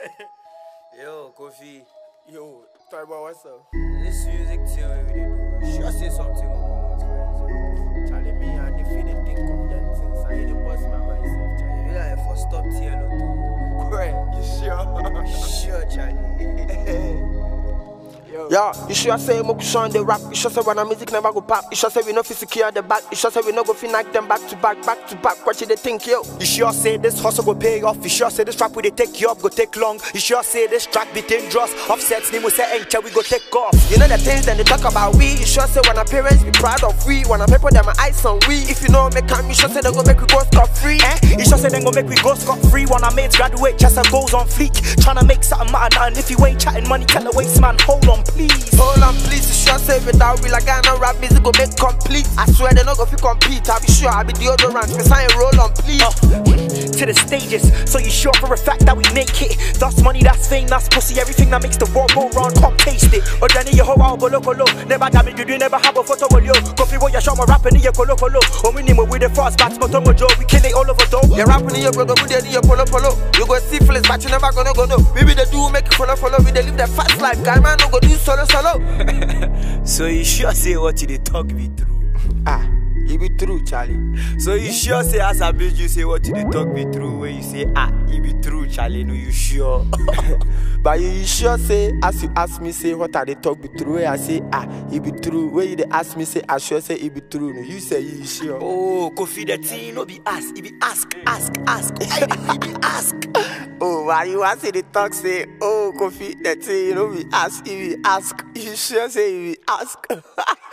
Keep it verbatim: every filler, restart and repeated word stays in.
Yo, Kofi. Yo, talk about what's up? This music thing we do. Sure say something will come out for Charlie, me and the feeling think of them things. I ain't the boss my myself, Charlie. you. You like for stop T L O Correct. You sure? two. Sure, Charlie. Yo, you sure say Moku Sean the rap? You sure say when our music never go pop? You sure say we no fit secure the back? You sure say we no go fit knock them back to back, back to back? What you they think, yo? You sure say this hustle go pay off? You sure say this rap will they take you up, go take long? You sure say this track be dangerous? Offsets Nemo say ain't we go take off? You know the things that they talk about we. You sure say when our parents be proud of we? When our people them my eyes on we. If you know make come, you sure say they go make we go scot free. Eh? You sure say they go make we go scot free? When our mates graduate, just a goes on fleek. Tryna make something matter, and if you ain't chatting money, tell the waste man, hold on please. Hold on, please, you sure say without we like I know rap music go make complete. I swear they not go fit compete. I be sure I be deodorant, me sign roll on, please. Uh, to the stages, so you sure for a fact that we make it. That's money, that's fame, that's pussy, everything that makes the world go round, come taste it. Or then you ho out bolo bolo, never damage you, never have a photo with you. Coffee boy, you show my rapping in your colo colo. Or we name it with the fast bats, but Tomo Joe, we kill it all over though. You're rapping in your brother, we in your polo polo. You go see flips, but you never gonna go no. Maybe they do make it follow follow, we they live the fast life. Guy man no go do solo solo. So you sure say what you they talk be true? Ah, it be true, Charlie. So you sure say as I build you say what you they talk be true? When you say ah, it be true, Charlie, no you sure? But you sure say, as you ask me, say what are they talk be true? Where I say, ah, it be true. When you they ask me, say, I sure say it be true. No, you say you sure. Oh, Kofi the thing, no be ask, it be ask, ask, ask. It be ask. Oh, why you ask the talk say, oh, Kofi, that thing, you know, we ask, if we ask. You sure say we ask.